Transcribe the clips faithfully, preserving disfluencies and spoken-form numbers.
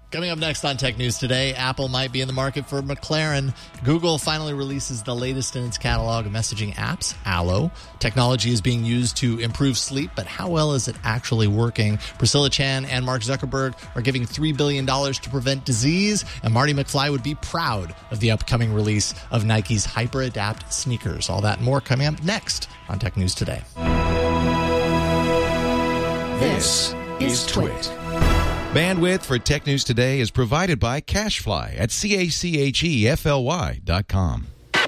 Coming up next on Tech News Today, Apple might be in the market for McLaren. Google finally releases the latest in its catalog of messaging apps, Allo. Technology is being used to improve sleep, but how well is it actually working? Priscilla Chan and Mark Zuckerberg are giving three billion dollars to prevent disease, and Marty McFly would be proud of the upcoming release of Nike's HyperAdapt sneakers. All that and more coming up next on Tech News Today. This is Twit. Bandwidth for Tech News Today is provided by CashFly at C A C H E F L Y dot com.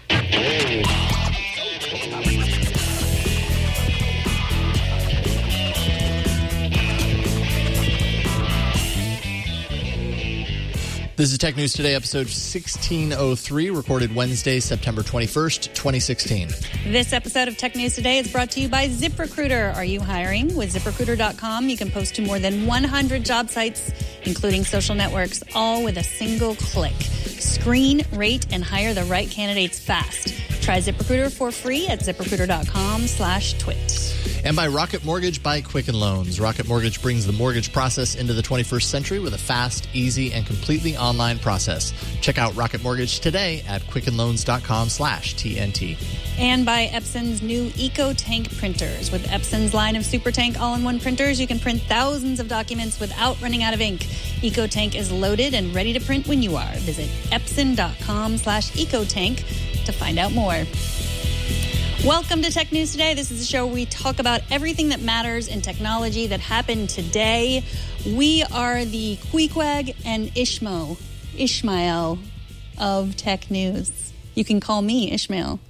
This is Tech News Today, episode sixteen oh three, recorded Wednesday, September twenty-first, twenty sixteen. This episode of Tech News Today is brought to you by ZipRecruiter. Are you hiring? With zip recruiter dot com, you can post to more than one hundred job sites, including social networks, all with a single click. Screen, rate, and hire the right candidates fast. Try ZipRecruiter for free at zip recruiter dot com slash twit. And by Rocket Mortgage by Quicken Loans. Rocket Mortgage brings the mortgage process into the twenty-first century with a fast, easy, and completely online process. Check out Rocket Mortgage today at quicken loans dot com slash T N T. And by Epson's new EcoTank printers. With Epson's line of SuperTank all-in-one printers, you can print thousands of documents without running out of ink. EcoTank is loaded and ready to print when you are. Visit epson dot com slash EcoTank to find out more. Welcome to Tech News Today. This is a show where we talk about everything that matters in technology that happened today. We are the Queequeg and Ishmo, Ishmael of Tech News. You can call me Ishmael.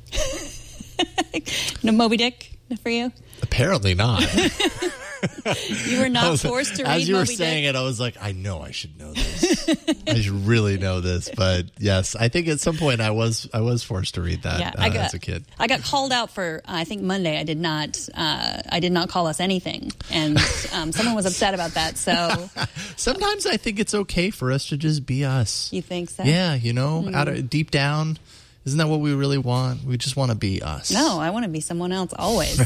No Moby Dick for you? Apparently not. You were not was, forced to read As you were Moby saying Dick. it, I was like, I know I should know this. I should really know this. But yes, I think at some point I was I was forced to read that Yeah, uh, I got, as a kid. I got called out for, uh, I think Monday. I did not uh, I did not call us anything. And um, someone was upset about that. So Sometimes I think it's okay for us to just be us. you think so? Yeah, you know, Mm. out of, deep down, isn't that what we really want? We just want to be us. No, I want to be someone else always.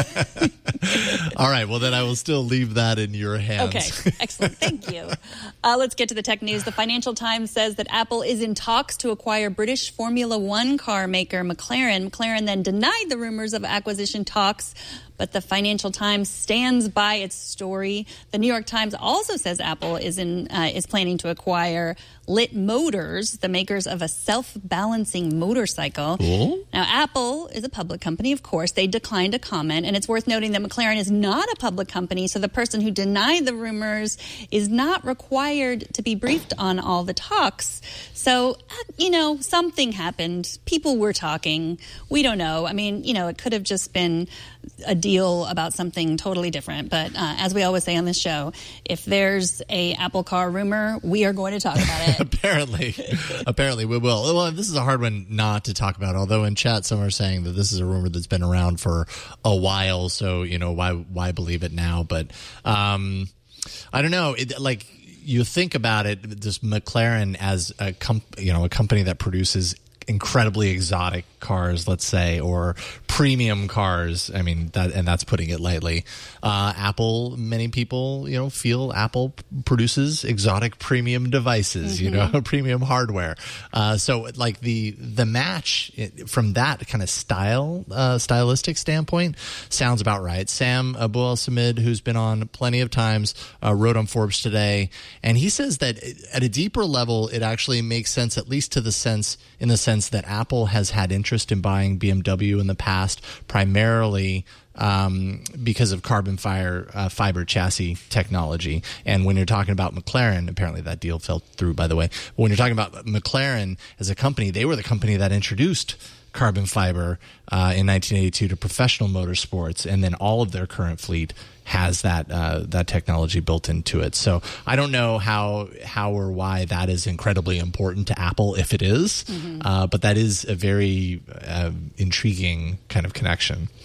All right, well, then I will still leave that in your hands. Okay, excellent. Thank you. Uh, let's get to the tech news. The Financial Times says that Apple is in talks to acquire British Formula One car maker McLaren. McLaren then denied the rumors of acquisition talks, but the Financial Times stands by its story. The New York Times also says Apple is in uh, is planning to acquire Lit Motors, the makers of a self-balancing motorcycle. Cool. Now, Apple is a public company, of course. They declined to comment, and it's worth noting that McLaren is not a public company, so the person who denied the rumors is not required to be briefed on all the talks. So, you know, something happened. People were talking. We don't know. I mean, you know, it could have just been a deal about something totally different. But uh, as we always say on this show, if there's a Apple car rumor, we are going to talk about it. apparently, apparently we will. Well, this is a hard one not to talk about. Although in chat, some are saying that this is a rumor that's been around for a while. So you know why why believe it now? But um, I don't know. It, like you think about it, this McLaren as a comp, you know a company that produces incredibly exotic cars, let's say, or premium cars. I mean, that, and that's putting it lightly. Uh, Apple, many people, you know, feel Apple produces exotic premium devices, mm-hmm. you know, premium hardware. Uh, so like the, the match from that kind of style, uh, stylistic standpoint sounds about right. Sam Abu Al-Samid, who's been on plenty of times, uh, wrote on Forbes today, and he says that at a deeper level, it actually makes sense, at least to the sense, in the sense that Apple has had interest in buying B M W in the past, primarily um, because of carbon fiber, uh, fiber chassis technology. And when you're talking about McLaren, apparently that deal fell through, by the way. But when you're talking about McLaren as a company, they were the company that introduced carbon fiber uh, in nineteen eighty-two to professional motorsports, and then all of their current fleet has that uh, that technology built into it. So I don't know how how or why that is incredibly important to Apple, if it is, mm-hmm. uh, but that is a very uh, intriguing kind of connection.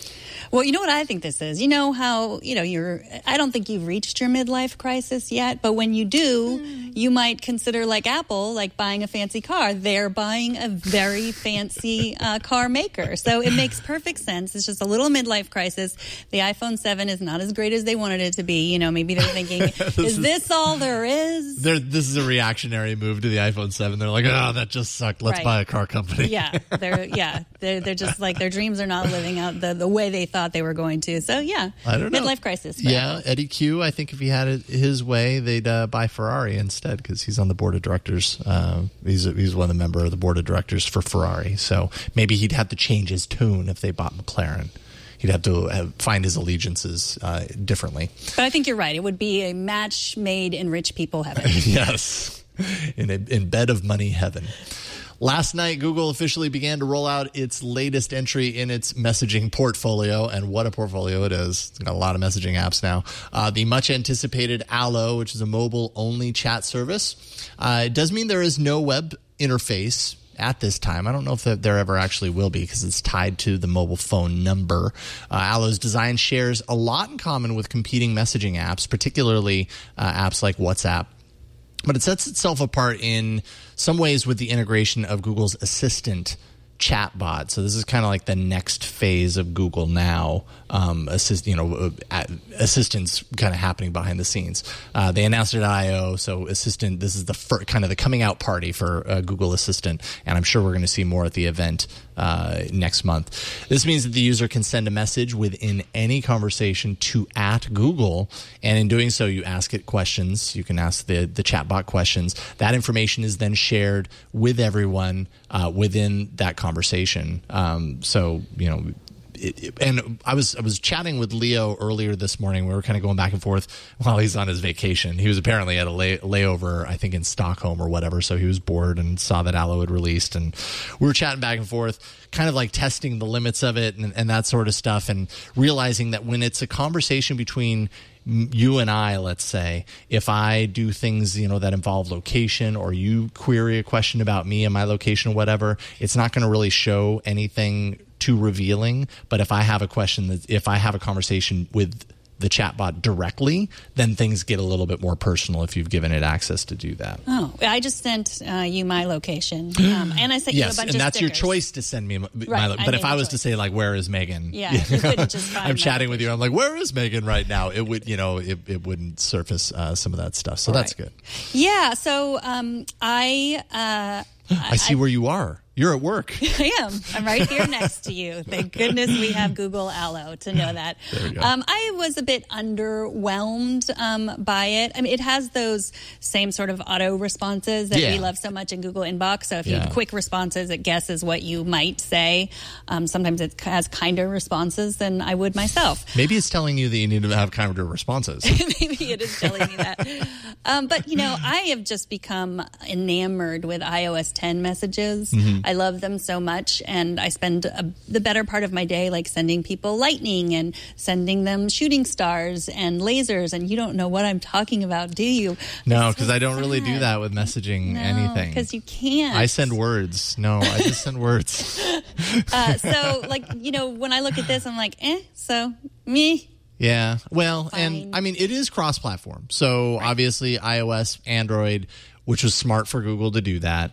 Well, you know what I think this is? You know how, you know, you're, I don't think you've reached your midlife crisis yet, but when you do, mm. you might consider like Apple, like buying a fancy car. They're buying a very fancy uh, car maker. So it makes perfect sense. It's just a little midlife crisis. The iPhone seven is not as great as they wanted it to be. You know, maybe they're thinking, is, is this all there is? This is a reactionary move to the iPhone seven. They're like, oh, that just sucked. Let's right. buy a car company. Yeah, they're, yeah, they're, they're just like, their dreams are not living out the, the way they thought they were going to. So, yeah, I don't know. Midlife crisis. Yeah, Eddie Q, I think if he had it his way, they'd uh, buy Ferrari instead because he's on the board of directors. Uh, he's, he's one of the member of the board of directors for Ferrari. So maybe he'd have to change his tune if they bought McLaren. He'd have to have, find his allegiances uh, differently. But I think you're right. It would be a match made in rich people heaven. Yes, in a in bed of money heaven. Last night, Google officially began to roll out its latest entry in its messaging portfolio, and what a portfolio it is. It's got a lot of messaging apps now. Uh, the much-anticipated Allo, which is a mobile-only chat service. Uh, it does mean there is no web interface at this time. I don't know if there ever actually will be because it's tied to the mobile phone number. Uh, Allo's design shares a lot in common with competing messaging apps, particularly uh, apps like WhatsApp. But it sets itself apart in some ways with the integration of Google's Assistant chatbot. So this is kind of like the next phase of Google Now, um, assist, you know, uh, assistants kind of happening behind the scenes. Uh, they announced it at I O, so Assistant, this is the first, kind of the coming out party for uh, Google Assistant, and I'm sure we're going to see more at the event uh, next month. This means that the user can send a message within any conversation to at Google, and in doing so, you ask it questions. You can ask the, the chatbot questions. That information is then shared with everyone uh, within that conversation. Um, so, you know, It, it, and I was I was chatting with Leo earlier this morning. We were kind of going back and forth while he's on his vacation. He was apparently at a lay, layover, I think in Stockholm or whatever. So he was bored and saw that Allo had released, and we were chatting back and forth, kind of like testing the limits of it and, and that sort of stuff, and realizing that when it's a conversation between you and I, let's say, if I do things, you know, that involve location, or you query a question about me and my location or whatever, it's not going to really show anything too revealing. But if I have a question, that if I have a conversation with the chatbot directly, then things get a little bit more personal if you've given it access to do that. Oh, I just sent uh, you my location, um, and I sent yes, you a bunch of stickers. Yes, and that's your choice to send me my, right, my But if I was choice. to say, like, where is Megan? Yeah, you, you couldn't just find I'm chatting location. with you. I'm like, where is Megan right now? It would, you know, it, it wouldn't surface uh, some of that stuff. So right. that's good. Yeah, so um, I... Uh, I see I, where you are. You're at work. I am. I'm right here next to you. Thank goodness we have Google Allo to know that. There we go. Um, I was a bit underwhelmed um, by it. I mean, it has those same sort of auto responses that yeah. we love so much in Google Inbox. So if you yeah. have quick responses, it guesses what you might say. Um, sometimes it has kinder responses than I would myself. Maybe it's telling you that you need to have kinder responses. Maybe it is telling me that. Um, but, you know, I have just become enamored with i O S ten messages. Mm-hmm. I love them so much, and I spend a, the better part of my day like sending people lightning and sending them shooting stars and lasers, and you don't know what I'm talking about, do you? No, because so I don't sad. really do that with messaging no, anything. Because you can't. I send words. No, I just send words. uh, so, like, you know, when I look at this, I'm like, eh, so me. Yeah, well, Fine. and I mean, it is cross-platform. So right. obviously iOS, Android, which was smart for Google to do that.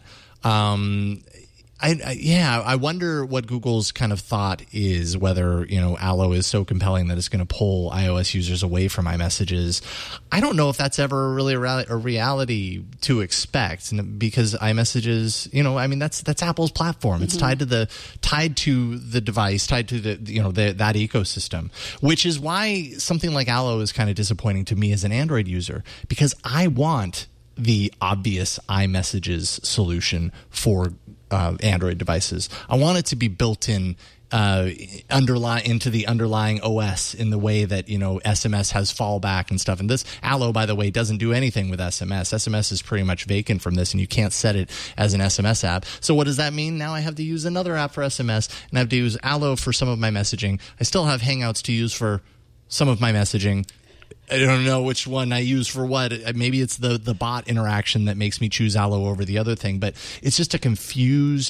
Um, I, I, yeah, I wonder what Google's kind of thought is, whether, you know, Allo is so compelling that it's going to pull iOS users away from iMessages. I don't know if that's ever really a, rea- a reality to expect, because iMessages, you know, I mean, that's that's Apple's platform. It's mm-hmm. tied to the tied to the device, tied to the, you know, the, that ecosystem, which is why something like Allo is kind of disappointing to me as an Android user, because I want the obvious iMessages solution for uh, Android devices. I want it to be built in uh, underlie into the underlying O S in the way that, you know, S M S has fallback and stuff. And this Allo, by the way, doesn't do anything with S M S. S M S is pretty much vacant from this, and you can't set it as an S M S app. So what does that mean? Now I have to use another app for S M S, and I have to use Allo for some of my messaging. I still have Hangouts to use for some of my messaging. I don't know which one I use for what. Maybe it's the, the bot interaction that makes me choose Allo over the other thing, but it's just a confused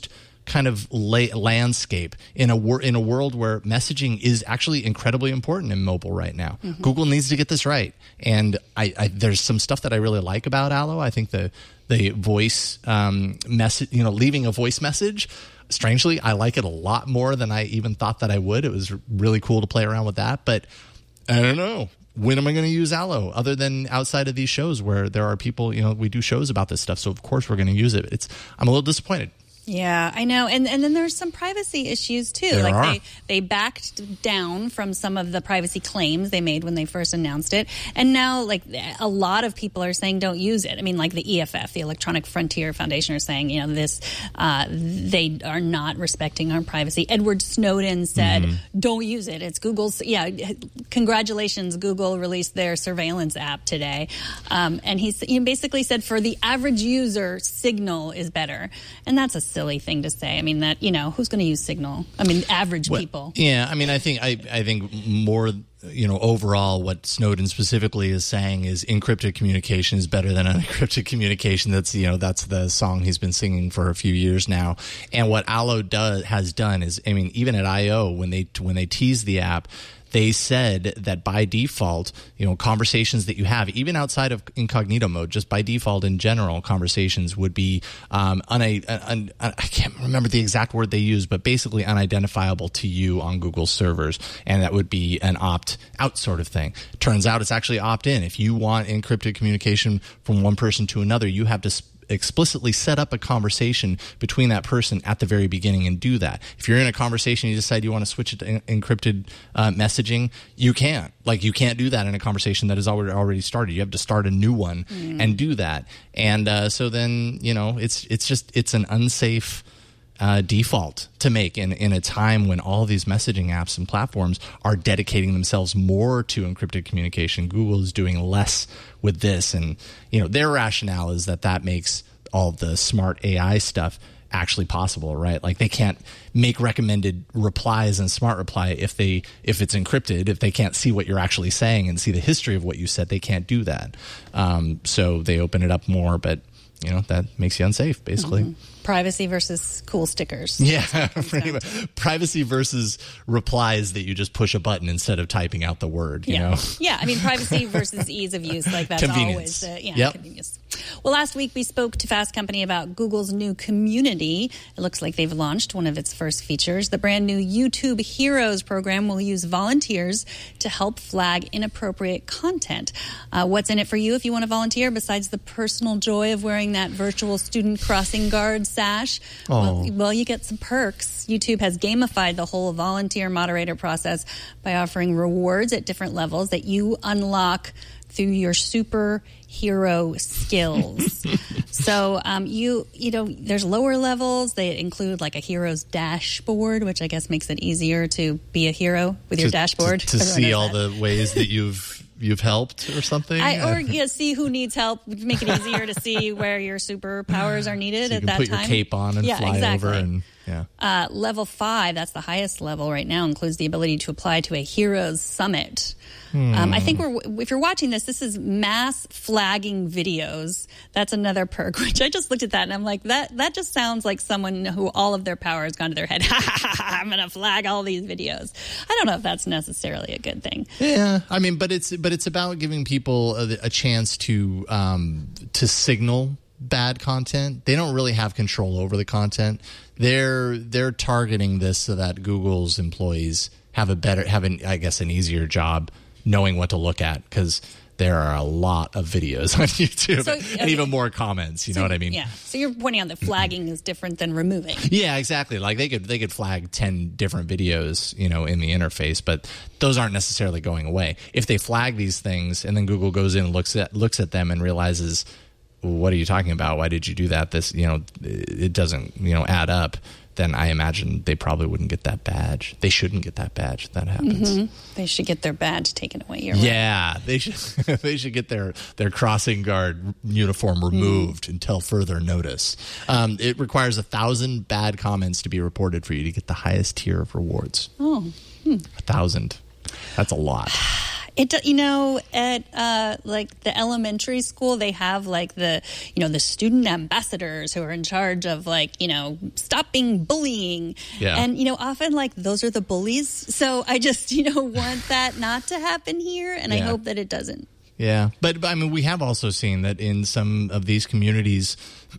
kind of la- landscape in a wor- in a world where messaging is actually incredibly important in mobile right now. Mm-hmm. Google needs to get this right, and I, I there's some stuff that I really like about Allo. I think the the voice um, message, you know, leaving a voice message. Strangely, I like it a lot more than I even thought that I would. It was really cool to play around with that, but I don't know. When am I going to use Allo other than outside of these shows where there are people, you know, we do shows about this stuff. So of course we're going to use it. It's, I'm a little disappointed. Yeah, I know. And and then there's some privacy issues, too. There like are. they they backed down from some of the privacy claims they made when they first announced it. And now, like, a lot of people are saying don't use it. I mean, like the E F F, the Electronic Frontier Foundation, are saying, you know, this, uh, they are not respecting our privacy. Edward Snowden said, mm-hmm. don't use it. It's Google's, yeah, congratulations, Google released their surveillance app today. Um, and he's, he basically said for the average user, Signal is better. And that's a silly thing to say. I mean, that, you know, who's going to use Signal? I mean, average well, people. Yeah, I mean, I think I, I think more, you know, overall, what Snowden specifically is saying is encrypted communication is better than unencrypted communication. That's, you know, that's the song he's been singing for a few years now. And what Allo does has done is, I mean, even at I O when they when they teased the app, they said that by default, you know, conversations that you have, even outside of incognito mode, just by default in general, conversations would be, um, una- un- un- I can't remember the exact word they used, but basically unidentifiable to you on Google's servers. And that would be an opt-out sort of thing. Turns out it's actually opt-in. If you want encrypted communication from one person to another, you have to sp- explicitly set up a conversation between that person at the very beginning and do that. If you're in a conversation, you decide you want to switch it to en- encrypted uh, messaging, you can't. Like, you can't do that in a conversation that has already already started. You have to start a new one mm. and do that. And uh, so then, you know, it's it's just it's an unsafe Uh, default to make in, in a time when all these messaging apps and platforms are dedicating themselves more to encrypted communication. Google is doing less with this, and you know their rationale is that that makes all the smart A I stuff actually possible, right? Like, they can't make recommended replies in Smart Reply if they if it's encrypted. If they can't see what you're actually saying and see the history of what you said, they can't do that. Um, so they open it up more, but you know that makes you unsafe, basically. Mm-hmm. Privacy versus cool stickers. Yeah, pretty much. Privacy versus replies that you just push a button instead of typing out the word, you yeah. know? Yeah, I mean, privacy versus ease of use. Like, that's convenience. always, uh, yeah, yep. convenience. Well, last week we spoke to Fast Company about Google's new community. It looks like they've launched one of its first features. The brand new YouTube Heroes program will use volunteers to help flag inappropriate content. Uh, what's in it for you if you want to volunteer, besides the personal joy of wearing that virtual student crossing guard sash? Well, well, you get some perks. YouTube has gamified the whole volunteer moderator process by offering rewards at different levels that you unlock through your superhero skills. so um, you you know, there's lower levels. They include like a hero's dashboard, which I guess makes it easier to be a hero with to, your dashboard. To, to see all that. the ways that you've you've helped or something. I, or yeah, see who needs help. Make it easier to see where your superpowers are needed so at you can that put time. Your cape on and yeah, fly exactly. over and yeah. Uh, level five, that's the highest level right now, includes the ability to apply to a Heroes Summit. Hmm. Um, I think we're, if you're watching this, this is mass flagging videos. That's another perk, which I just looked at that and I'm like, that that just sounds like someone who all of their power has gone to their head. I'm going to flag all these videos. I don't know if that's necessarily a good thing. Yeah, I mean, but it's but it's about giving people a, a chance to um, to signal bad content. They don't really have control over the content. They're they're targeting this so that Google's employees have a better, have an, I guess, an easier job knowing what to look at, because there are a lot of videos on YouTube so, okay. and even more comments. You so, know what I mean? Yeah. So you're pointing out that flagging is different than removing. Yeah, exactly. Like they could they could flag ten different videos, you know, in the interface, but those aren't necessarily going away. If they flag these things and then Google goes in and looks at looks at them and realizes, what are you talking about? Why did you do that? This, you know, it doesn't, you know, add up. Then I imagine they probably wouldn't get that badge. They shouldn't get that badge if that happens. Mm-hmm. They should get their badge taken away. You're right. Yeah, they should. They should get their, their crossing guard uniform removed mm. until further notice. Um, it requires a thousand bad comments to be reported for you to get the highest tier of rewards. Oh, hmm. a thousand. That's a lot. It, you know, at uh, like the elementary school, they have like the, you know, the student ambassadors who are in charge of like, you know, stopping bullying. Yeah. And, you know, often like those are the bullies. So I just, you know, want that not to happen here. And Yeah. I hope that it doesn't. Yeah, but, but I mean, we have also seen that in some of these communities,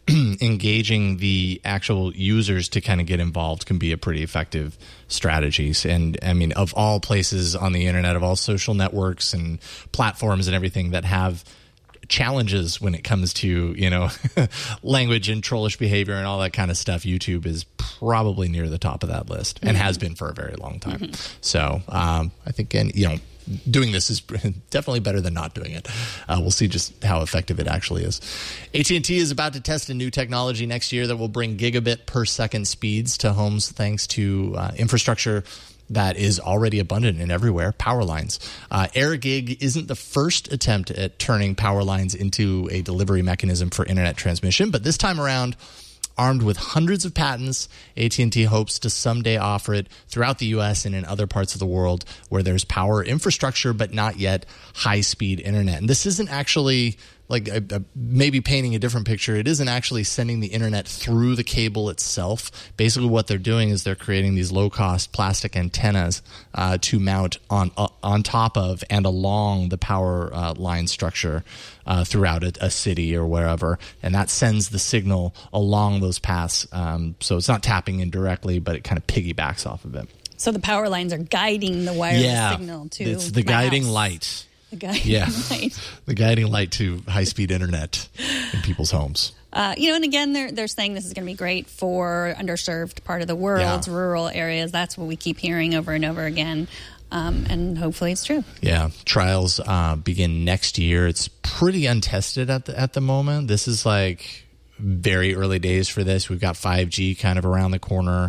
engaging the actual users to kind of get involved can be a pretty effective strategy. And I mean, of all places on the internet, of all social networks and platforms and everything that have challenges when it comes to, you know, language and trollish behavior and all that kind of stuff, YouTube is probably near the top of that list and mm-hmm. has been for a very long time. Mm-hmm. So um, I think, and you know, doing this is definitely better than not doing it. Uh, we'll see just how effective it actually is. A T and T is about to test a new technology next year that will bring gigabit per second speeds to homes thanks to uh, infrastructure that is already abundant and everywhere, power lines. Uh, AirGig isn't the first attempt at turning power lines into a delivery mechanism for internet transmission, but this time around, armed with hundreds of patents, A T and T hopes to someday offer it throughout the U S and in other parts of the world where there's power infrastructure but not yet high-speed internet. And this isn't actually, like uh, uh, maybe painting a different picture, it isn't actually sending the internet through the cable itself. Basically what they're doing is they're creating these low-cost plastic antennas uh, to mount on uh, on top of and along the power uh, line structure uh, throughout a, a city or wherever. And that sends the signal along those paths. Um, so it's not tapping in directly, but it kind of piggybacks off of it. So the power lines are guiding the wireless yeah, signal to it's the my guiding house. light. The guiding yeah. light. The guiding light to high-speed internet in people's homes. Uh, you know, and again, they're they're saying this is going to be great for underserved part of the world, Yeah. rural areas. That's what we keep hearing over and over again. Um, and hopefully it's true. Yeah, trials uh, begin next year. It's pretty untested at the at the moment. This is like very early days for this. We've got five G kind of around the corner,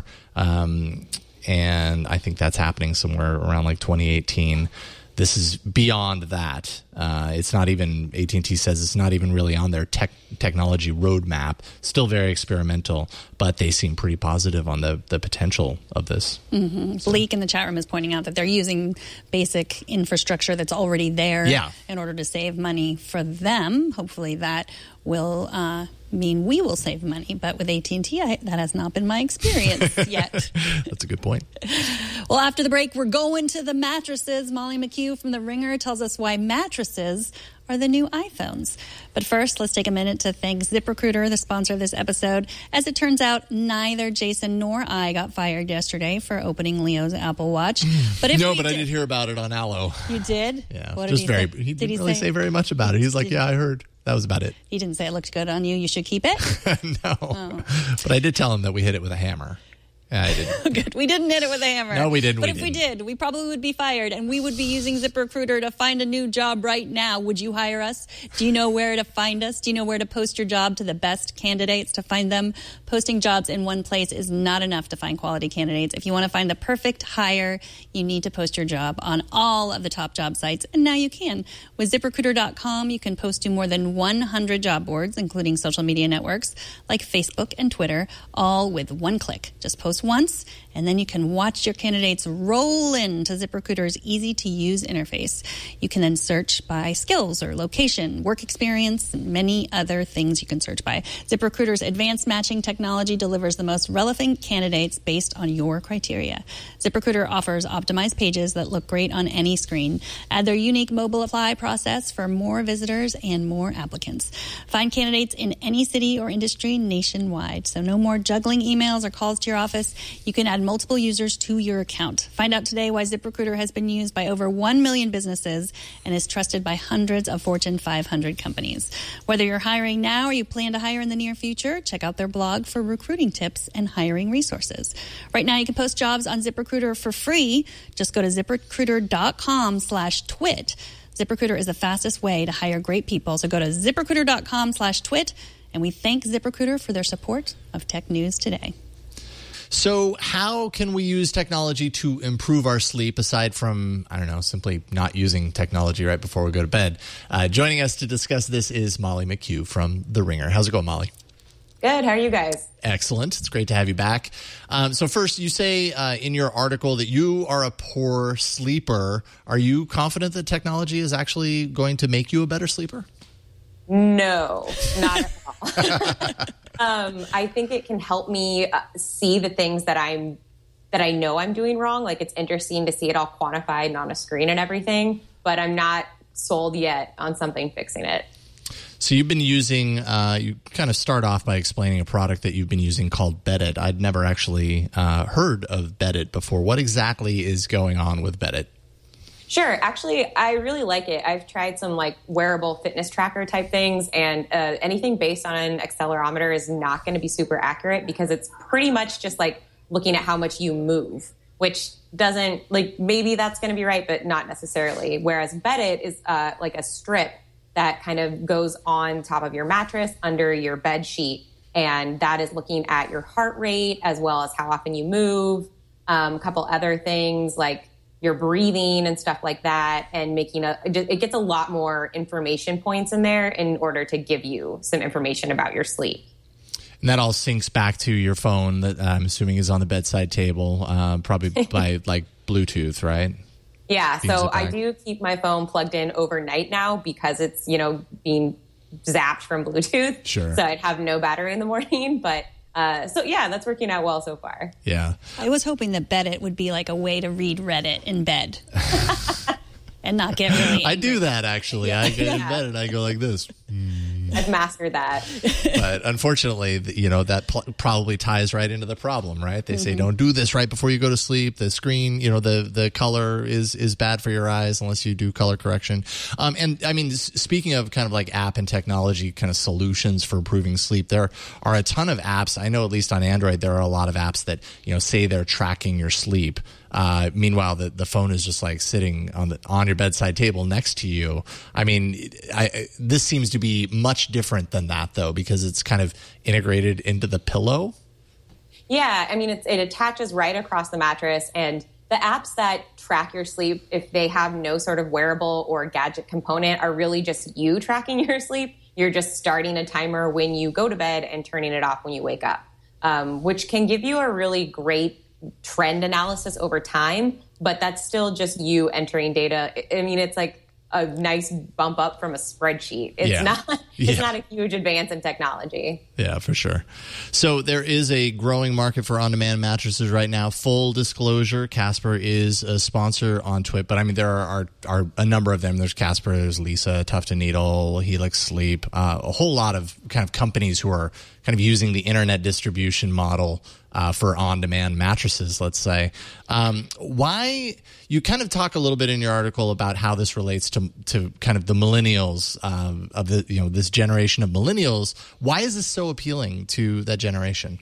um, and I think that's happening somewhere around like twenty eighteen. This is beyond that. Uh, it's not even, A T and T says it's not even really on their tech, technology roadmap. Still very experimental, but they seem pretty positive on the, the potential of this. Mm-hmm. Bleak in the chat room is pointing out that they're using basic infrastructure that's already there yeah. in order to save money for them. Hopefully that will uh, mean we will save money. But with A T and T, I, that has not been my experience yet. That's a good point. Well, after the break, we're going to the mattresses. Molly McHugh from The Ringer tells us why mattresses are the new iPhones. But first, let's take a minute to thank ZipRecruiter, the sponsor of this episode. As it turns out, neither Jason nor I got fired yesterday for opening Leo's Apple Watch. But if no, we but did, I did hear about it on Allo. You did? Yeah, what just did he very. say? He didn't did he really say, say very much about it. He's like, did, "Yeah, I heard." That was about it. He didn't say it looked good on you. You should keep it. no, oh. But I did tell him that we hit it with a hammer. Yeah, I didn't. Good. We didn't hit it with a hammer. No, we didn't. But we if didn't. we did, we probably would be fired, and we would be using ZipRecruiter to find a new job right now. Would you hire us? Do you know where to find us? Do you know where to post your job to the best candidates to find them? Posting jobs in one place is not enough to find quality candidates. If you want to find the perfect hire, you need to post your job on all of the top job sites, and now you can. With ZipRecruiter dot com, you can post to more than one hundred job boards, including social media networks like Facebook and Twitter, all with one click. Just post once, and then you can watch your candidates roll into ZipRecruiter's easy-to-use interface. You can then search by skills or location, work experience, and many other things you can search by. ZipRecruiter's advanced matching technology delivers the most relevant candidates based on your criteria. ZipRecruiter offers optimized pages that look great on any screen. Add their unique mobile apply process for more visitors and more applicants. Find candidates in any city or industry nationwide. So no more juggling emails or calls to your office. You can add multiple users to your account. Find out today why ZipRecruiter has been used by over one million businesses and is trusted by hundreds of Fortune five hundred companies. Whether you're hiring now or you plan to hire in the near future, check out their blog for recruiting tips and hiring resources. Right now, you can post jobs on ZipRecruiter for free. Just go to ZipRecruiter dot com slash twit. ZipRecruiter is the fastest way to hire great people. So go to ZipRecruiter dot com slash twit. And we thank ZipRecruiter for their support of Tech News Today. So how can we use technology to improve our sleep aside from, I don't know, simply not using technology right before we go to bed? Uh, joining us to discuss this is Molly McHugh from The Ringer. How's it going, Molly? Good. Good. How are you guys? Excellent. It's great to have you back. Um, so first, you say uh, in your article that you are a poor sleeper. Are you confident that technology is actually going to make you a better sleeper? No, not at all. um, I think it can help me uh, see the things that I'm that I know I'm doing wrong. Like, it's interesting to see it all quantified and on a screen and everything, but I'm not sold yet on something fixing it. So you've been using, uh, you kind of start off by explaining a product that you've been using called Beddit. I'd never actually uh, heard of Beddit before. What exactly is going on with Beddit? Sure. Actually, I really like it. I've tried some like wearable fitness tracker type things, and uh, anything based on an accelerometer is not going to be super accurate because it's pretty much just like looking at how much you move, which doesn't, like, maybe that's going to be right, but not necessarily. Whereas Beddit is uh, like a strip that kind of goes on top of your mattress under your bed sheet. And that is looking at your heart rate as well as how often you move, um, a couple other things like your breathing and stuff like that, and making a, it gets a lot more information points in there in order to give you some information about your sleep. And that all syncs back to your phone that I'm assuming is on the bedside table, uh, probably by like Bluetooth, right? Yeah, so I do keep my phone plugged in overnight now because it's, you know, being zapped from Bluetooth. Sure. So I'd have no battery in the morning. But uh, so, yeah, that's working out well so far. Yeah. I was hoping that Beddit would be like a way to read Reddit in bed and not get really angry. I do that, actually. Yeah. I get in Yeah. bed and I go like this. I've mastered that. But unfortunately, you know, that pl- probably ties right into the problem, right? They say, Mm-hmm. don't do this right before you go to sleep. The screen, you know, the, the color is, is bad for your eyes unless you do color correction. Um, and I mean, s- speaking of kind of like app and technology kind of solutions for improving sleep, there are a ton of apps. I know at least on Android, there are a lot of apps that, you know, say they're tracking your sleep. Uh, meanwhile, the, the phone is just like sitting on the on your bedside table next to you. I mean, I, I, this seems to be much different than that, though, because it's kind of integrated into the pillow. Yeah, I mean, it's, it attaches right across the mattress. And the apps that track your sleep, if they have no sort of wearable or gadget component, are really just you tracking your sleep. You're just starting a timer when you go to bed and turning it off when you wake up, um, which can give you a really great trend analysis over time, but that's still just you entering data. I mean, it's like a nice bump up from a spreadsheet. It's Yeah. not it's Yeah. not a huge advance in technology. Yeah, for sure. So there is a growing market for on-demand mattresses right now. Full disclosure, Casper is a sponsor on Twit, but I mean, there are, are, are a number of them. There's Casper, there's Lisa, Tuft and Needle, Helix Sleep, uh, a whole lot of kind of companies who are kind of using the internet distribution model uh, for on-demand mattresses, let's say. Um, why, you kind of talk a little bit in your article about how this relates to to kind of the millennials, um, of the, you know, this generation of millennials. Why is this so appealing to that generation?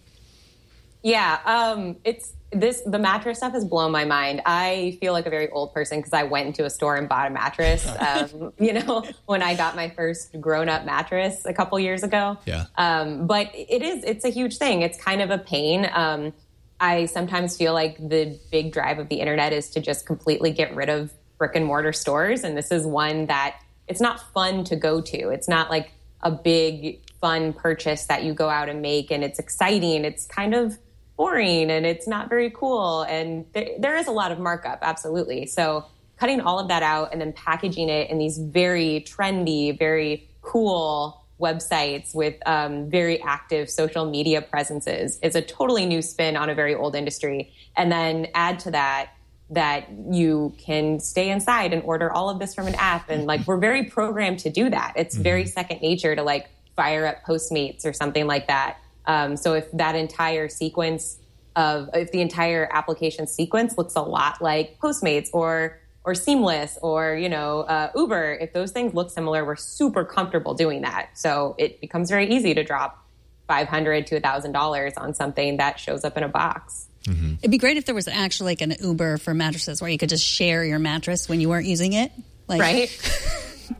Yeah, um, it's this. The mattress stuff has blown my mind. I feel like a very old person because I went into a store and bought a mattress. Um, you know, when I got my first grown-up mattress a couple years ago. Yeah. Um, but it is. It's a huge thing. It's kind of a pain. Um, I sometimes feel like the big drive of the internet is to just completely get rid of brick and mortar stores, and this is one that it's not fun to go to. It's not like a big fun purchase that you go out and make, and it's exciting. It's kind of boring and it's not very cool. And th- there is a lot of markup, absolutely. So cutting all of that out and then packaging it in these very trendy, very cool websites with um, very active social media presences is a totally new spin on a very old industry. And then add to that that you can stay inside and order all of this from an app. And like, we're very programmed to do that. It's very second nature to like fire up Postmates or something like that. Um, so if that entire sequence of, if the entire application sequence looks a lot like Postmates or or Seamless or, you know, uh, Uber, if those things look similar, we're super comfortable doing that. So it becomes very easy to drop five hundred dollars to one thousand dollars on something that shows up in a box. Mm-hmm. It'd be great if there was actually like an Uber for mattresses where you could just share your mattress when you weren't using it. Like, Right?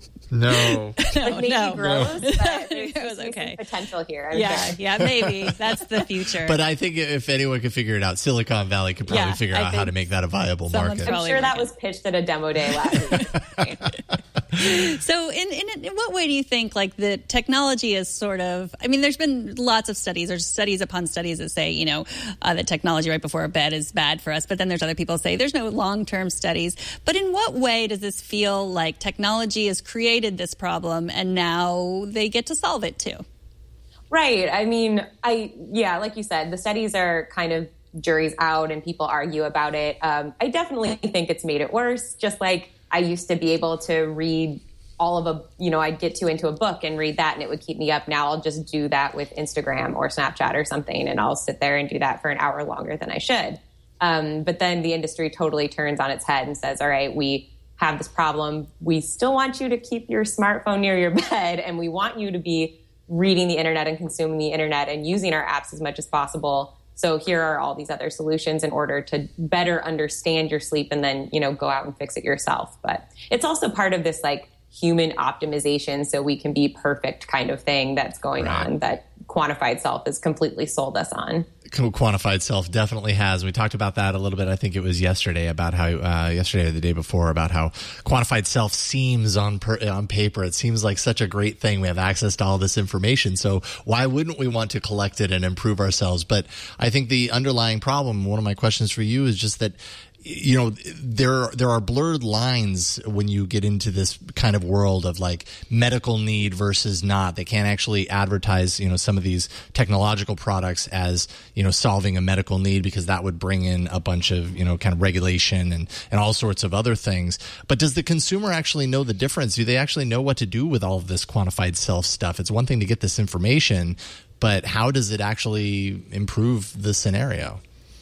No. no, Like maybe no. gross, but there's, It was there's okay. some potential here. I'm Yeah, sure. yeah, maybe. That's the future. But I think if anyone could figure it out, Silicon Valley could probably Yeah, figure I out how think to make that a viable someone's market. I'm Probably sure that working. was pitched at a demo day last week. So in, in in what way do you think like the technology is sort of, I mean, there's been lots of studies, there's studies upon studies that say, you know, uh, that technology right before bed is bad for us. But then there's other people say there's no long-term studies. But in what way does this feel like technology has created this problem and now they get to solve it too? Right. I mean, I, yeah, like you said, the studies are kind of jury's out and people argue about it. Um, I definitely think it's made it worse. Just like I used to be able to read all of a, you know, I'd get to into a book and read that and it would keep me up. Now I'll just do that with Instagram or Snapchat or something, and I'll sit there and do that for an hour longer than I should. Um, but then the industry totally turns on its head and says, all right, we have this problem. We still want you to keep your smartphone near your bed, and we want you to be reading the internet and consuming the internet and using our apps as much as possible. So here are all these other solutions in order to better understand your sleep and then, you know, go out and fix it yourself. But it's also part of this like human optimization so we can be perfect kind of thing that's going right. on that Quantified Self has completely sold us on. Quantified Self definitely has. We talked about that a little bit. I think it was yesterday about how uh, yesterday or the day before about how Quantified Self seems on per, on paper. It seems like such a great thing. We have access to all this information. So why wouldn't we want to collect it and improve ourselves? But I think the underlying problem, one of my questions for you is just that, you know, there there are blurred lines when you get into this kind of world of like medical need versus not. They can't actually advertise, you know, some of these technological products as, you know, solving a medical need because that would bring in a bunch of, you know, kind of regulation and, and all sorts of other things. But does the consumer actually know the difference? Do they actually know what to do with all of this Quantified Self stuff? It's one thing to get this information, but how does it actually improve the scenario?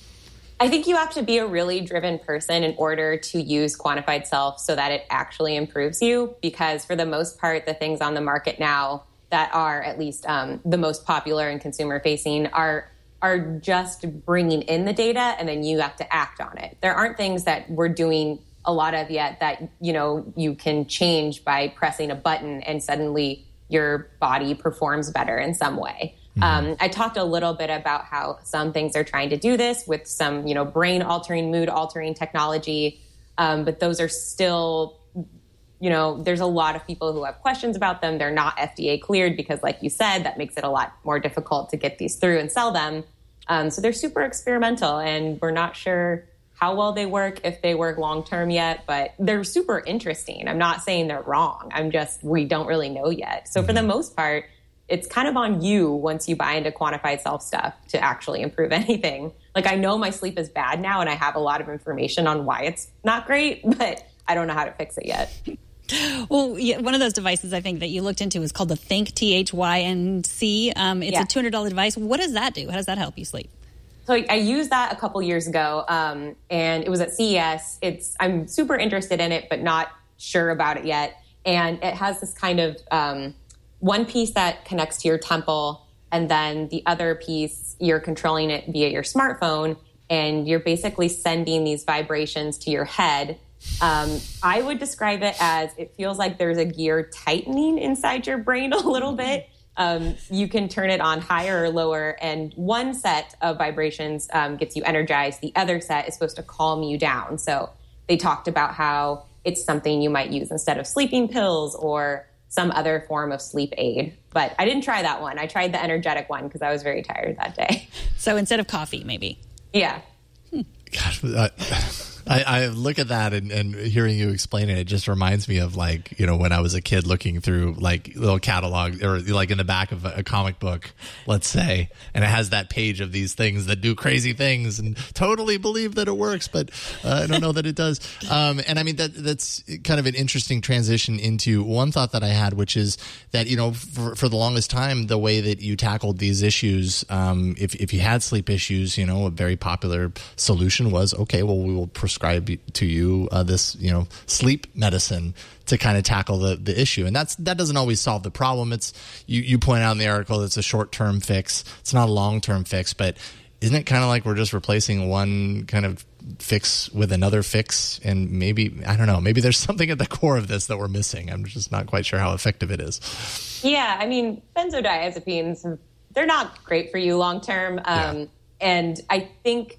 I think you have to be a really driven person in order to use Quantified Self so that it actually improves you, because for the most part, the things on the market now that are at least um, the most popular and consumer facing are are just bringing in the data and then you have to act on it. There aren't things that we're doing a lot of yet that, you know, you can change by pressing a button and suddenly your body performs better in some way. Mm-hmm. Um, I talked a little bit about how some things are trying to do this with some, you know, brain altering, mood altering technology. Um, but those are still, you know, there's a lot of people who have questions about them. They're not F D A cleared because, like you said, that makes it a lot more difficult to get these through and sell them. Um, so they're super experimental and we're not sure how well they work, if they work long term yet, but they're super interesting. I'm not saying they're wrong. I'm just, we don't really know yet. So mm-hmm. for the most part, it's kind of on you once you buy into Quantified Self stuff to actually improve anything. Like, I know my sleep is bad now and I have a lot of information on why it's not great, but I don't know how to fix it yet. Well, yeah, one of those devices I think that you looked into is called the Think, T H Y N C. Um, it's yeah. a two hundred dollars device. What does that do? How does that help you sleep? So I used that a couple years ago, um, and it was at C E S. It's I'm super interested in it, but not sure about it yet. And it has this kind of um, one piece that connects to your temple, and then the other piece, you're controlling it via your smartphone, and you're basically sending these vibrations to your head. Um, I would describe it as it feels like there's a gear tightening inside your brain a little bit. Um, you can turn it on higher or lower, and one set of vibrations um, gets you energized. The other set is supposed to calm you down. So they talked about how it's something you might use instead of sleeping pills or some other form of sleep aid. But I didn't try that one. I tried the energetic one because I was very tired that day. So instead of coffee, maybe. Yeah. Hmm. Gosh, I, I, I look at that and, and hearing you explain it, it just reminds me of, like, you know, when I was a kid looking through like little catalog or like in the back of a, a comic book, let's say, and it has that page of these things that do crazy things and totally believe that it works, but uh, I don't know that it does. Um, and I mean, that that's kind of an interesting transition into one thought that I had, which is that, you know, for, for the longest time, the way that you tackled these issues, um, if, if you had sleep issues, you know, a very popular solution was, okay, well, we will prescribe to you uh, this, you know, sleep medicine to kind of tackle the, the issue. And that's that doesn't always solve the problem. It's you, you point out in the article it's a short-term fix. It's not a long-term fix, but isn't it kind of like we're just replacing one kind of fix with another fix? And maybe, I don't know, maybe there's something at the core of this that we're missing. I'm just not quite sure how effective it is. Yeah, I mean, benzodiazepines, they're not great for you long-term. Um, yeah. And I think...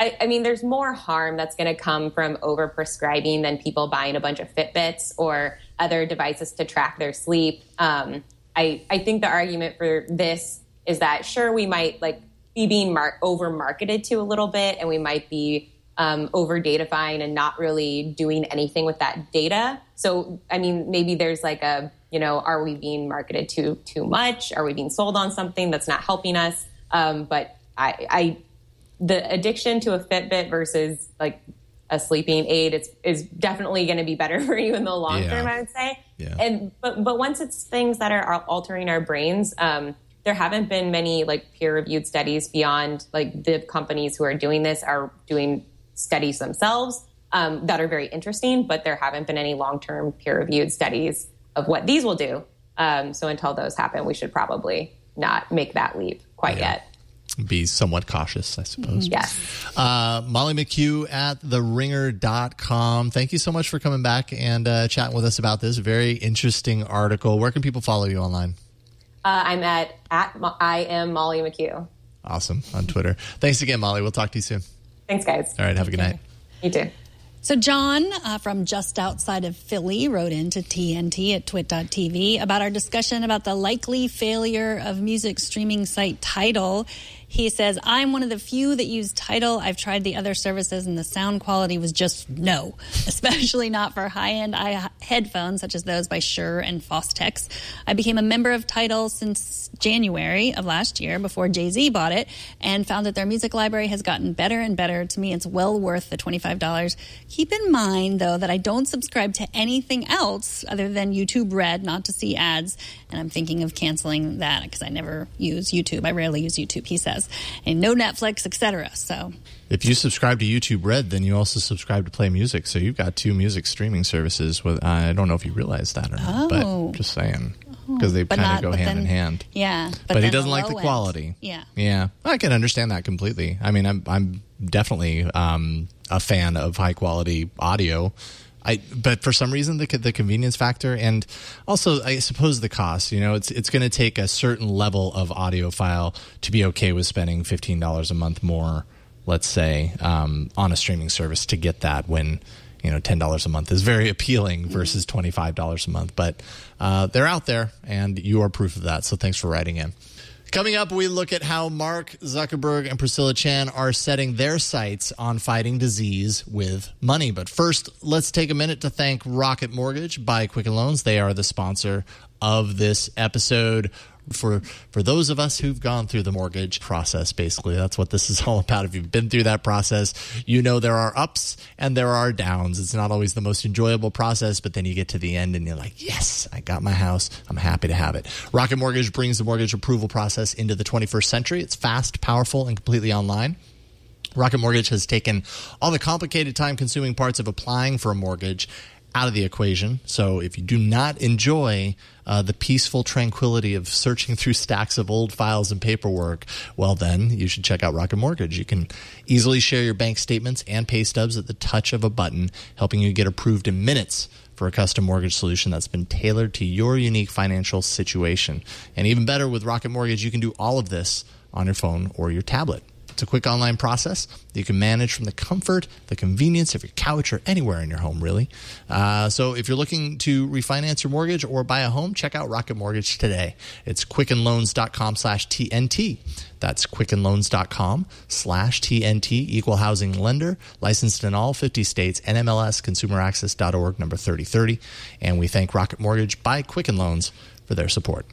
I, I mean, there's more harm that's going to come from overprescribing than people buying a bunch of Fitbits or other devices to track their sleep. Um, I, I think the argument for this is that, sure, we might like be being mar- over-marketed to a little bit, and we might be um, over-datafying and not really doing anything with that data. So, I mean, maybe there's like a, you know, are we being marketed too too much? Are we being sold on something that's not helping us? Um, but I... I the addiction to a Fitbit versus like a sleeping aid, it's is definitely going to be better for you in the long yeah. term, I would say. Yeah. And but but once it's things that are altering our brains, um, there haven't been many like peer reviewed studies beyond like the companies who are doing this are doing studies themselves um, that are very interesting, but there haven't been any long term peer reviewed studies of what these will do. Um, so until those happen, we should probably not make that leap quite yeah. yet. Be somewhat cautious, I suppose. Yes. Uh, Molly McHugh at the ringer dot com. Thank you so much for coming back and uh, chatting with us about this very interesting article. Where can people follow you online? Uh, I'm at, at I am Molly McHugh. Awesome. On Twitter. Thanks again, Molly. We'll talk to you soon. Thanks, guys. All right. Have a good night. You too. So John uh, from just outside of Philly wrote into T N T at twit dot t v about our discussion about the likely failure of music streaming site Tidal. He says, I'm one of the few that use Tidal. I've tried the other services and the sound quality was just no, especially not for high-end headphones such as those by Shure and Fostex. I became a member of Tidal since January of last year before Jay-Z bought it and found that their music library has gotten better and better. To me, it's well worth the twenty-five dollars. Keep in mind, though, that I don't subscribe to anything else other than YouTube Red, not to see ads, and I'm thinking of canceling that because I never use YouTube. I rarely use YouTube, he says. And no Netflix, et cetera. So, if you subscribe to YouTube Red, then you also subscribe to Play Music. So you've got two music streaming services. With I don't know if you realize that or not, oh. but just saying because they But kind not- of go but hand then- in hand. yeah. But, But, he then doesn't the like the low quality. end. Yeah. Yeah, I can understand that completely. I mean, I'm I'm definitely um, a fan of high quality audio. I, but for some reason, the the convenience factor and also, I suppose, the cost. You know, it's it's going to take a certain level of audiophile to be okay with spending fifteen dollars a month more, let's say, um, on a streaming service to get that when, you know, ten dollars a month is very appealing versus twenty-five dollars a month. But uh, they're out there, and you are proof of that. So thanks for writing in. Coming up, we look at how Mark Zuckerberg and Priscilla Chan are setting their sights on fighting disease with money. But first, let's take a minute to thank Rocket Mortgage by Quicken Loans. They are the sponsor of this episode. For for those of us who've gone through the mortgage process, basically, that's what this is all about. If you've been through that process, you know there are ups and there are downs. It's not always the most enjoyable process, but then you get to the end and you're like, yes, I got my house. I'm happy to have it. Rocket Mortgage brings the mortgage approval process into the twenty-first century. It's fast, powerful, and completely online. Rocket Mortgage has taken all the complicated, time-consuming parts of applying for a mortgage out of the equation. So if you do not enjoy uh, the peaceful tranquility of searching through stacks of old files and paperwork, well, then you should check out Rocket Mortgage. You can easily share your bank statements and pay stubs at the touch of a button, helping you get approved in minutes for a custom mortgage solution that's been tailored to your unique financial situation. And even better, with Rocket Mortgage, you can do all of this on your phone or your tablet. It's a quick online process that you can manage from the comfort, the convenience of your couch or anywhere in your home, really. Uh, so if you're looking to refinance your mortgage or buy a home, check out Rocket Mortgage today. It's quickenloans.com slash TNT. That's quickenloans.com slash TNT, equal housing lender, licensed in all fifty states, N M L S, consumer access dot org, number thirty thirty. And we thank Rocket Mortgage by Quicken Loans for their support.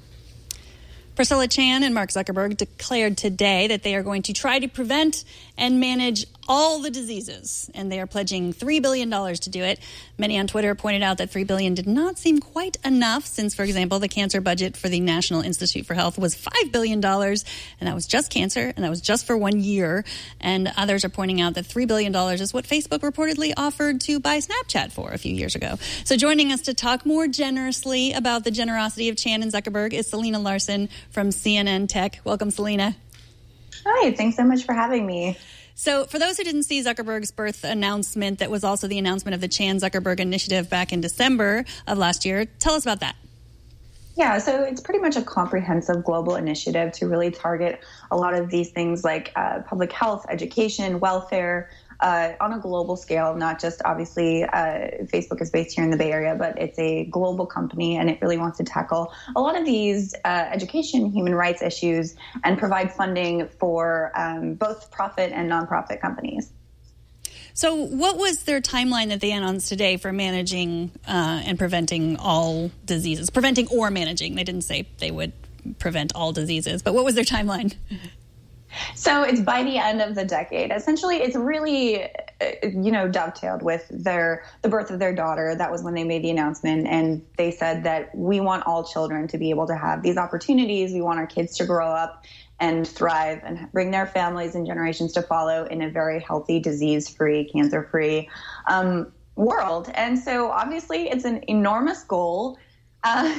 Priscilla Chan and Mark Zuckerberg declared today that they are going to try to prevent and manage all the diseases, and they are pledging three billion dollars to do it. Many on Twitter pointed out that three billion dollars did not seem quite enough since, for example, the cancer budget for the National Institute for Health was five billion dollars, and that was just cancer, and that was just for one year. And others are pointing out that three billion dollars is what Facebook reportedly offered to buy Snapchat for a few years ago. So joining us to talk more generously about the generosity of Chan and Zuckerberg is Selena Larson from C N N Tech. Welcome, Selena. Hi, thanks so much for having me. So for those who didn't see Zuckerberg's birth announcement, that was also the announcement of the Chan Zuckerberg Initiative back in December of last year. Tell us about that. Yeah, so it's pretty much a comprehensive global initiative to really target a lot of these things like uh, public health, education, welfare, uh, on a global scale, not just obviously uh, Facebook is based here in the Bay Area, but it's a global company and it really wants to tackle a lot of these uh, education, human rights issues and provide funding for um, both profit and nonprofit companies. So what was their timeline that they announced today for managing uh, and preventing all diseases? Preventing or managing. They didn't say they would prevent all diseases, but what was their timeline? So it's by the end of the decade. Essentially, it's really, you know, dovetailed with their the birth of their daughter. That was when they made the announcement. And they said that we want all children to be able to have these opportunities. We want our kids to grow up and thrive and bring their families and generations to follow in a very healthy, disease-free, cancer-free um, world. And so obviously it's an enormous goal. Uh,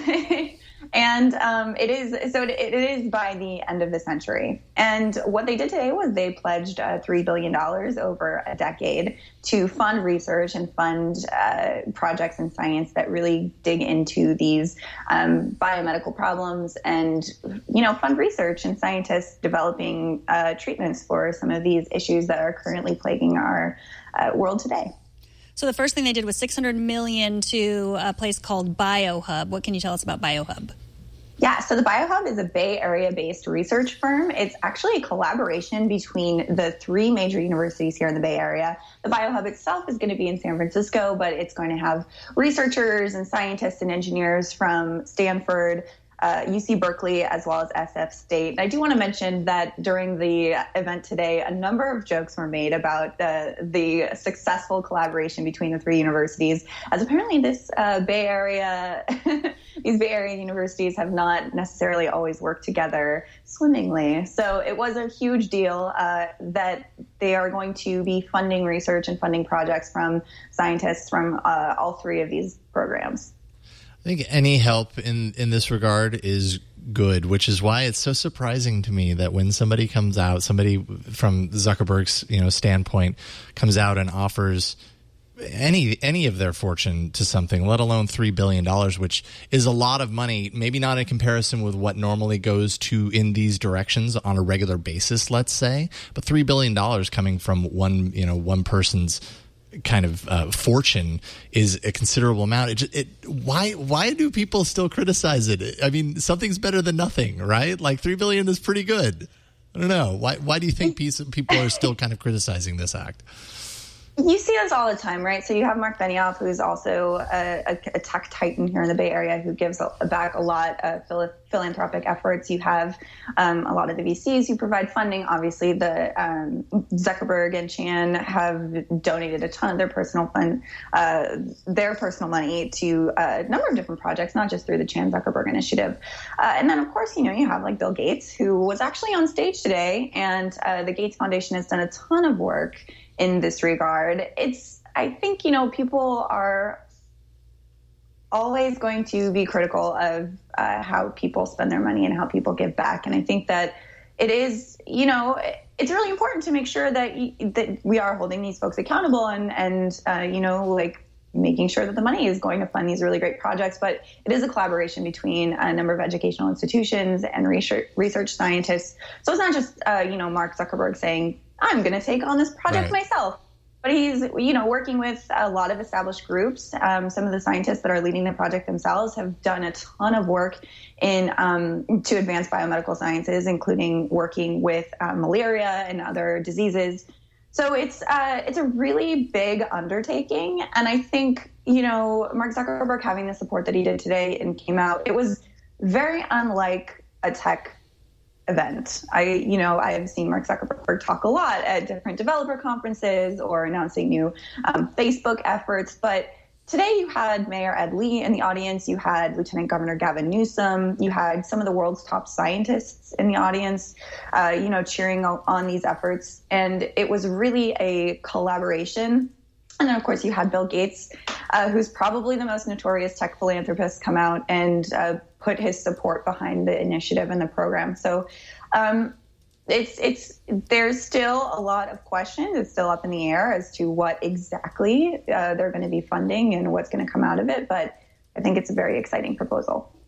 and um, it is so it, it is by the end of the century. And what they did today was they pledged uh, three billion dollars over a decade to fund research and fund uh, projects in science that really dig into these um, biomedical problems and, you know, fund research and scientists developing uh, treatments for some of these issues that are currently plaguing our uh, world today. So the first thing they did was six hundred million dollars to a place called BioHub. What can you tell us about BioHub? Yeah, so the BioHub is a Bay Area-based research firm. It's actually a collaboration between the three major universities here in the Bay Area. The BioHub itself is going to be in San Francisco, but it's going to have researchers and scientists and engineers from Stanford, Uh, U C Berkeley, as well as S F State. And I do want to mention that during the event today, a number of jokes were made about uh, the successful collaboration between the three universities, as apparently this uh, Bay Area, these Bay Area universities have not necessarily always worked together swimmingly. So it was a huge deal uh, that they are going to be funding research and funding projects from scientists from uh, all three of these programs. I think any help in, in this regard is good, which is why it's so surprising to me that when somebody comes out, somebody from Zuckerberg's, you know, standpoint comes out and offers any any of their fortune to something, let alone three billion dollars, which is a lot of money, maybe not in comparison with what normally goes to in these directions on a regular basis, let's say, but three billion dollars coming from one, you know, one person's kind of uh, fortune is a considerable amount. It, it why why do people still criticize it? I mean, something's better than nothing, right? Like three billion is pretty good. I don't know. Why why do you think people are still kind of criticizing this act? You see this all the time, right? So you have Mark Benioff, who's also a, a, a tech titan here in the Bay Area, who gives back a lot of phil- philanthropic efforts. You have um, a lot of the V Cs who provide funding. Obviously, the um, Zuckerberg and Chan have donated a ton of their personal fund, uh, their personal money to a number of different projects, not just through the Chan Zuckerberg Initiative. Uh, and then, of course, you know, you have like Bill Gates, who was actually on stage today, and uh, the Gates Foundation has done a ton of work in this regard. It's, I think, you know, people are always going to be critical of uh, how people spend their money and how people give back. And I think that it is, you know, it's really important to make sure that that we are holding these folks accountable and, and uh, you know, like making sure that the money is going to fund these really great projects. But it is a collaboration between a number of educational institutions and research, research scientists. So it's not just, uh, you know, Mark Zuckerberg saying, I'm going to take on this project right. myself. But he's, you know, working with a lot of established groups. Um, some of the scientists that are leading the project themselves have done a ton of work in um, to advance biomedical sciences, including working with uh, malaria and other diseases. So it's uh, it's a really big undertaking. And I think, you know, Mark Zuckerberg having the support that he did today and came out, it was very unlike a tech event. I, you know, I have seen Mark Zuckerberg talk a lot at different developer conferences or announcing new um, Facebook efforts. But today you had Mayor Ed Lee in the audience. You had Lieutenant Governor Gavin Newsom. You had some of the world's top scientists in the audience, uh, you know, cheering on these efforts. And it was really a collaboration. And then, of course, you had Bill Gates, uh, who's probably the most notorious tech philanthropist, come out and uh, put his support behind the initiative and the program. So um, it's it's there's still a lot of questions. It's still up in the air as to what exactly uh, they're going to be funding and what's going to come out of it. But I think it's a very exciting proposal.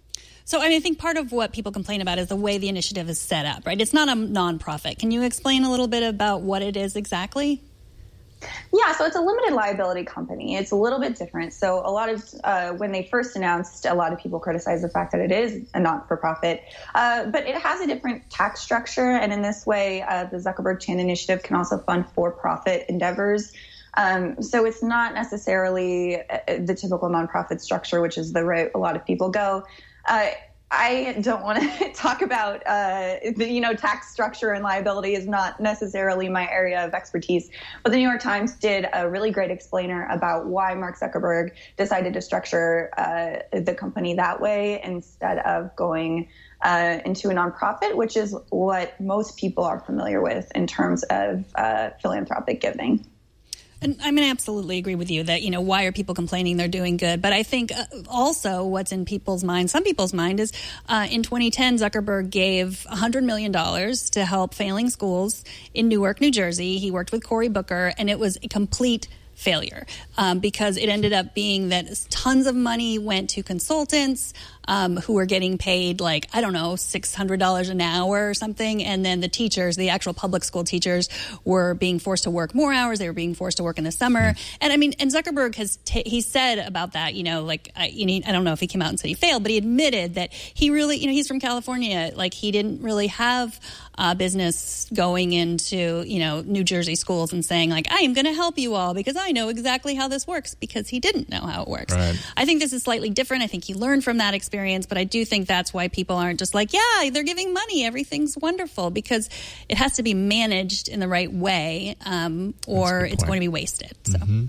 So I mean, I think part of what people complain about is the way the initiative is set up, right? It's not a nonprofit. Can you explain a little bit about what it is exactly? Yeah, so it's a limited liability company. It's a little bit different. So a lot of, uh, when they first announced, a lot of people criticized the fact that it is a not-for-profit, uh, but it has a different tax structure. And in this way, uh, the Zuckerberg-Chan initiative can also fund for-profit endeavors. Um, so it's not necessarily the typical nonprofit structure, which is the route a lot of people go. Uh, I don't want to talk about, uh, the, you know, tax structure and liability is not necessarily my area of expertise. But the New York Times did a really great explainer about why Mark Zuckerberg decided to structure uh, the company that way instead of going uh, into a nonprofit, which is what most people are familiar with in terms of uh, philanthropic giving. And I mean, I absolutely agree with you that, you know, why are people complaining they're doing good? But I think uh, also what's in people's minds, some people's mind is uh, in twenty ten, Zuckerberg gave one hundred million dollars to help failing schools in Newark, New Jersey. He worked with Cory Booker, and it was a complete failure um, because it ended up being that tons of money went to consultants um, who were getting paid like, I don't know, six hundred dollars an hour or something. And then the teachers, the actual public school teachers, were being forced to work more hours. They were being forced to work in the summer. And I mean, and Zuckerberg has, t- he said about that, you know, like, I, you know, I don't know if he came out and said he failed, but he admitted that he really, you know, he's from California. Like, he didn't really have uh, business going into, you know, New Jersey schools and saying, like, I am going to help you all because I know exactly how this works, because he didn't know how it works. Right. I think this is slightly different. I think he learned from that experience, but I do think that's why people aren't just like, yeah, they're giving money, everything's wonderful, because it has to be managed in the right way, um, or it's going to be wasted. So. Mm-hmm.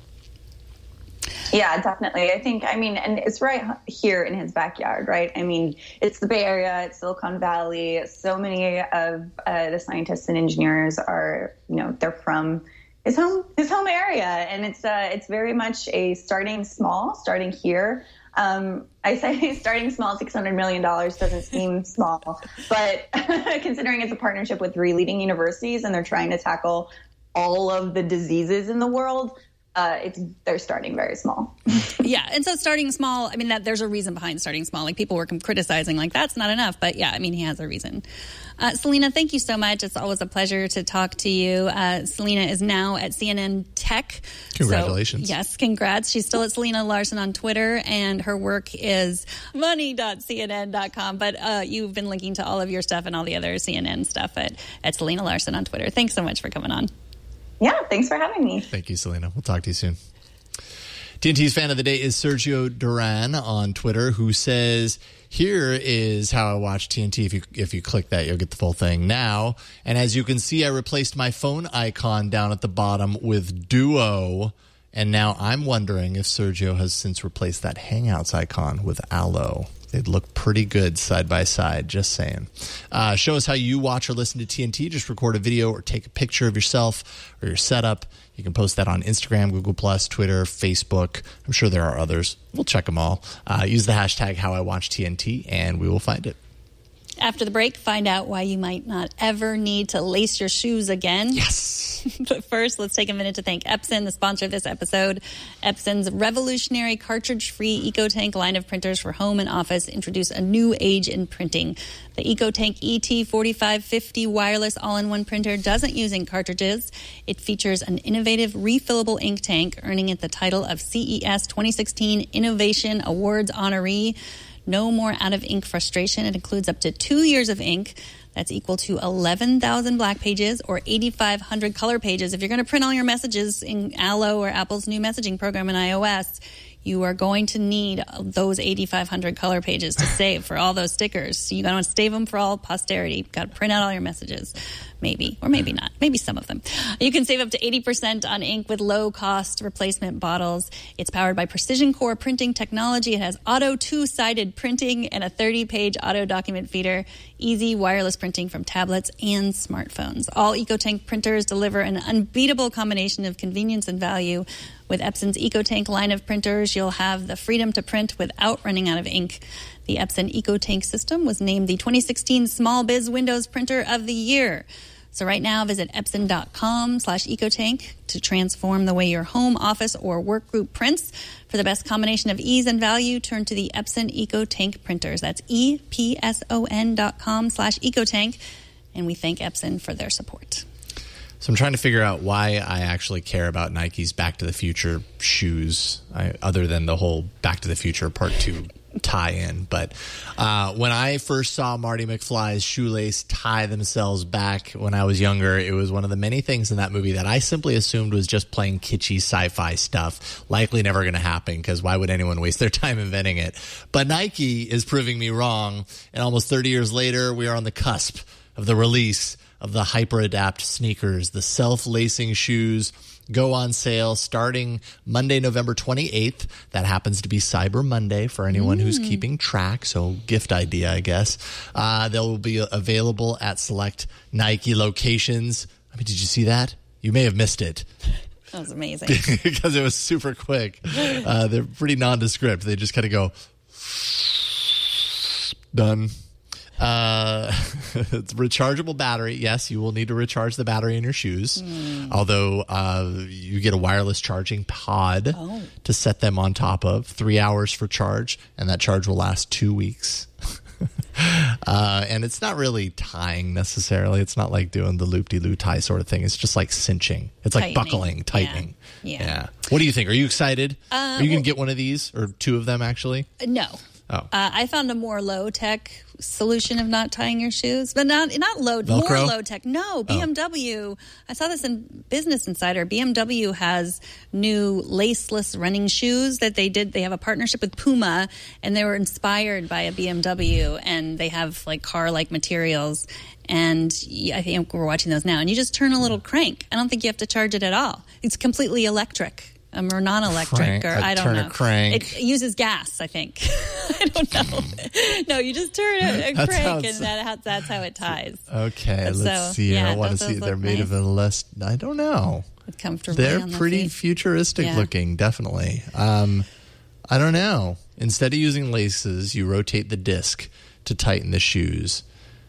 Yeah, definitely. I think, I mean, and it's right here in his backyard, right? I mean, it's the Bay Area, it's Silicon Valley. So many of uh, the scientists and engineers are, you know, they're from his home, his home area. And it's, uh, it's very much a starting small, starting here. Um, I say starting small, six hundred million dollars doesn't seem small, but considering it's a partnership with three leading universities and they're trying to tackle all of the diseases in the world, Uh, it's they're starting very small. Yeah, and so starting small, I mean, that there's a reason behind starting small. Like, people were criticizing, like, that's not enough. But yeah, I mean, he has a reason. Uh, Selena, thank you so much. It's always a pleasure to talk to you. Uh, Selena is now at C N N Tech. Congratulations. So, yes, congrats. She's still at Selena Larson on Twitter, and her work is money dot c n n dot com. But uh, you've been linking to all of your stuff and all the other C N N stuff at, at Selena Larson on Twitter. Thanks so much for coming on. Yeah, thanks for having me. Thank you, Selena. We'll talk to you soon. T N T's fan of the day is Sergio Duran on Twitter, who says, here is how I watch T N T. If you if you click that, you'll get the full thing now. And as you can see, I replaced my phone icon down at the bottom with Duo. And now I'm wondering if Sergio has since replaced that Hangouts icon with Allo. They'd look pretty good side by side, just saying. Uh, show us how you watch or listen to T N T. Just record a video or take a picture of yourself or your setup. You can post that on Instagram, Google Plus, Twitter, Facebook. I'm sure there are others. We'll check them all. Uh, use the hashtag HowIWatchTNT, and we will find it. After the break, find out why you might not ever need to lace your shoes again. Yes. But first, let's take a minute to thank Epson, the sponsor of this episode. Epson's revolutionary cartridge-free EcoTank line of printers for home and office introduce a new age in printing. The EcoTank E T forty-five fifty wireless all-in-one printer doesn't use ink cartridges. It features an innovative refillable ink tank, earning it the title of C E S twenty sixteen Innovation Awards honoree. No more out-of-ink frustration. It includes up to two years of ink. That's equal to eleven thousand black pages or eighty-five hundred color pages. If you're going to print all your messages in Allo or Apple's new messaging program in iOS, you are going to need those eighty-five hundred color pages to save for all those stickers. So you got to save them for all posterity. You've got to print out all your messages. Maybe, or maybe not. Maybe some of them. You can save up to eighty percent on ink with low-cost replacement bottles. It's powered by Precision Core printing technology. It has auto two-sided printing and a thirty-page auto document feeder. Easy wireless printing from tablets and smartphones. All EcoTank printers deliver an unbeatable combination of convenience and value. With Epson's EcoTank line of printers, you'll have the freedom to print without running out of ink. The Epson EcoTank system was named the twenty sixteen Small Biz Windows Printer of the Year. So right now, visit Epson.com slash EcoTank to transform the way your home, office, or work group prints. For the best combination of ease and value, turn to the Epson EcoTank printers. That's E P S O N dot com slash EcoTank. And we thank Epson for their support. So I'm trying to figure out why I actually care about Nike's Back to the Future shoes, I, other than the whole Back to the Future Part two tie-in. But uh, when I first saw Marty McFly's shoelace tie themselves back when I was younger, it was one of the many things in that movie that I simply assumed was just plain kitschy sci-fi stuff. Likely never going to happen, because why would anyone waste their time inventing it? But Nike is proving me wrong, and almost thirty years later, we are on the cusp of the release of the HyperAdapt sneakers. The self-lacing shoes go on sale starting Monday, November twenty-eighth. That happens to be Cyber Monday for anyone mm. who's keeping track. So gift idea, I guess. Uh, they'll be available at select Nike locations. I mean, did you see that? You may have missed it. That was amazing. Because it was super quick. Uh, they're pretty nondescript. They just kind of go, done. Uh, it's rechargeable battery. Yes, you will need to recharge the battery in your shoes. Mm. Although uh, you get a wireless charging pod oh. to set them on top of. Three hours for charge, and that charge will last two weeks. uh, and it's not really tying necessarily. It's not like doing the loop-de-loo tie sort of thing. It's just like cinching. It's like tightening. buckling, tightening. Yeah. yeah. yeah. What do you think? Are you excited? Uh, Are you well, going to get one of these, or two of them actually? No. Oh. Uh, I found a more low-tech solution of not tying your shoes, but not not low, Velcro? more low-tech. No, B M W. Oh. I saw this in Business Insider. B M W has new laceless running shoes that they did. They have a partnership with Puma, and they were inspired by a B M W, and they have like car-like materials. And I think we're watching those now. And you just turn a little crank. I don't think you have to charge it at all. It's completely electric. Um, or non-electric, crank, or I, I don't turn know. A crank. It uses gas, I think. I don't know. No, you just turn a, a that crank, sounds, and that, that's how it ties. Okay, but let's so, see. Yeah, I want to see. They're made nice? of a less. I don't know. Comfortably They're on the pretty feet. futuristic yeah. looking, definitely. Um, I don't know. Instead of using laces, you rotate the disc to tighten the shoes.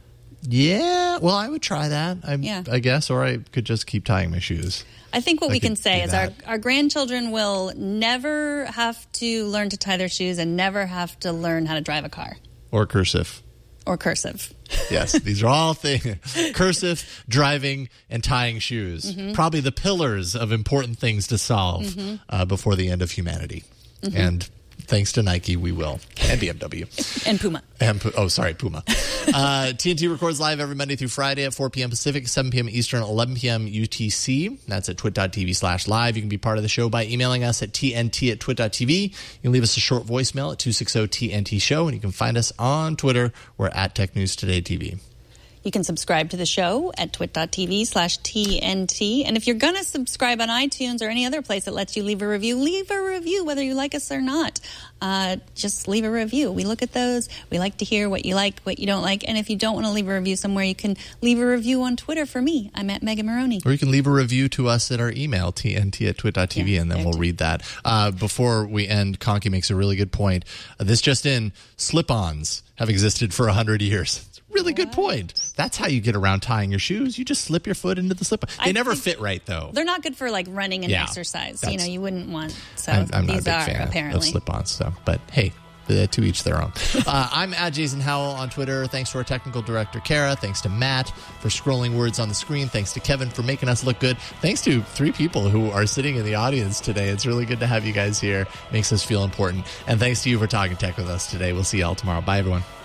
Yeah, well, I would try that, I, yeah. I guess, or I could just keep tying my shoes. I think what I we can say is our, that. our grandchildren will never have to learn to tie their shoes and never have to learn how to drive a car. Or cursive. Or cursive. Yes, these are all things. Cursive, driving, and tying shoes. Mm-hmm. Probably the pillars of important things to solve mm-hmm. uh, before the end of humanity. Mm-hmm. And thanks to Nike, we will. And B M W. And Puma. And, oh, sorry, Puma. uh, T N T records live every Monday through Friday at four p.m. Pacific, seven p.m. Eastern, eleven p.m. U T C. That's at twit.tv slash live. You can be part of the show by emailing us at tnt at twit.tv. You can leave us a short voicemail at two six zero T N T show, and you can find us on Twitter. We're at Tech News Today T V. You can subscribe to the show at twit.tv slash TNT. And if you're going to subscribe on iTunes or any other place that lets you leave a review, leave a review whether you like us or not. Uh, just leave a review. We look at those. We like to hear what you like, what you don't like. And if you don't want to leave a review somewhere, you can leave a review on Twitter for me. I'm at Megan Maroney. Or you can leave a review to us at our email, T N T at twit.tv, yeah, and then we'll too. read that. Uh, before we end, Conky makes a really good point. Uh, this just in, slip-ons have existed for one hundred years. Really good point. That's how you get around tying your shoes. You just slip your foot into the slip. They I never fit right, though. They're not good for like running and yeah, exercise. You know, you wouldn't want. So I'm, I'm these not a big are fan apparently of slip-ons. So, but hey, to each their own. uh, I'm at Jason Howell on Twitter. Thanks to our technical director, Kara. Thanks to Matt for scrolling words on the screen. Thanks to Kevin for making us look good. Thanks to three people who are sitting in the audience today. It's really good to have you guys here. Makes us feel important. And thanks to you for talking tech with us today. We'll see you all tomorrow. Bye, everyone.